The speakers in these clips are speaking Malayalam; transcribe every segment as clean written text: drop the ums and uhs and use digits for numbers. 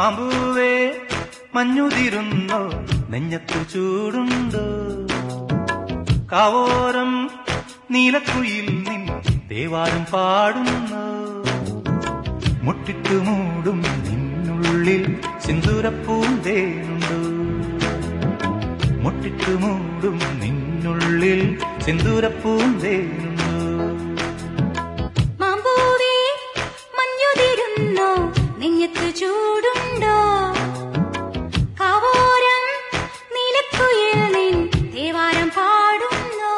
മാമ്പൂവേ മഞ്ഞുതിരുന്നോ നെഞ്ഞത്തു ചൂടുണ്ടോ കാവോരം നീലക്കുയിൽ നിൻ തേവാരം പാടുന്നോ മുട്ടിട്ടു മൂടും നിന്നുള്ളിൽ സിന്ദൂരപ്പൂന്തേനുണ്ടോ മുട്ടിട്ടു മൂടും നിന്നുള്ളിൽ സിന്ദൂരപ്പൂന്തേനുണ്ടോ മാമ്പൂവേ മഞ്ഞുതിരുന്നോ നെഞ്ഞത്തു ചൂടുണ്ടോ കാവോരം നീലക്കുയിൽ നിൻ തേവാരം പാടുന്നോ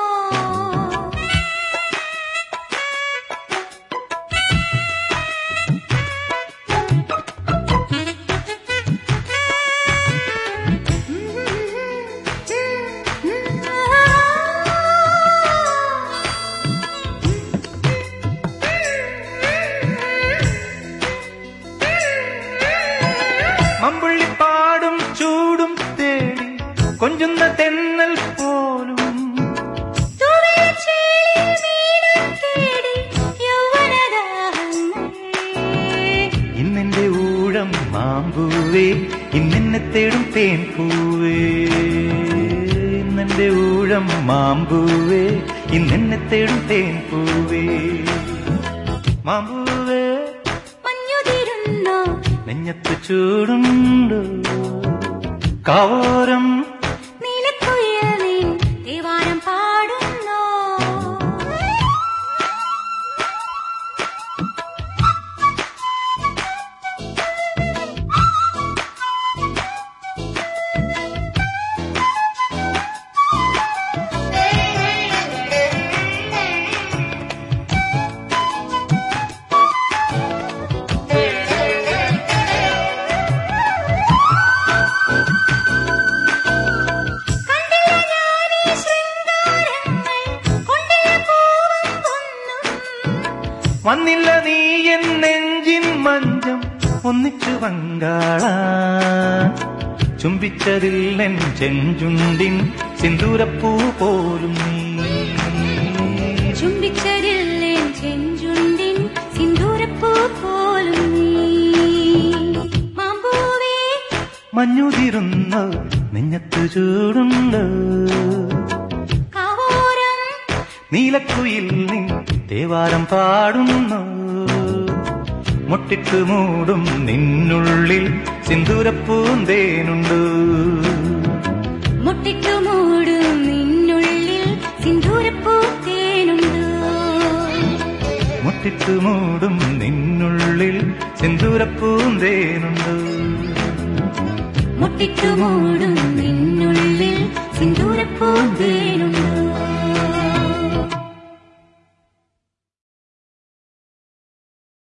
മമ്പുള്ളിപ്പാടും ചൂടും തേടി കൊഞ്ചുന്ന തെന്നൽ പോലും ഇന്നെന്റെ ഊഴം മാമ്പൂവേ ഇന്നെന്നെ തേടും തേൻ പൂവേ ഇന്നെന്റെ ഊഴം മാമ്പൂവേ ഇന്നെന്നെ തേടും തേൻ പൂവേ മാമ്പൂവേ മഞ്ഞുതിരുന്നോ നെഞ്ഞത്ത് ചൂടുണ്ടോ കാവോരം നീലക്കുയിൽ നിൻ തേവാരം പാടുന്നോ വന്നില്ല നീ എൻ നെഞ്ചിൻ മഞ്ചം ഒന്നിച്ചു പങ്കാള ചുംബിച്ചതില്ലെൻ ചെഞ്ചുണ്ടിൻ സിന്ദൂരപ്പൂ പോലും നീ ചുംബിച്ചതില്ലെൻ ചെഞ്ചുണ്ടിൻ സിന്ദൂരപ്പൂ പോലും നീ മാമ്പൂവേ മഞ്ഞുതിരുന്നോ നെഞ്ഞത്തു ചൂടുണ്ടോ കാവോരം നീലക്കുയിൽ നിൻ തേവാരം പാടുന്നു മുട്ടിട്ടു മൂടും നിന്നുള്ളിൽ സിന്ദൂരപ്പൂന്തേനുണ്ട് മുട്ടിട്ടു മൂടും നിന്നുള്ളിൽ സിന്ദൂരപ്പൂന്തേനുണ്ട് മുട്ടിട്ടു മൂടും നിന്നുള്ളിൽ സിന്ദൂരപ്പൂന്തേനുണ്ട് മുട്ടിട്ടു മൂടും നിന്നുള്ളിൽ സിന്ദൂരപ്പൂന്തേനുണ്ട്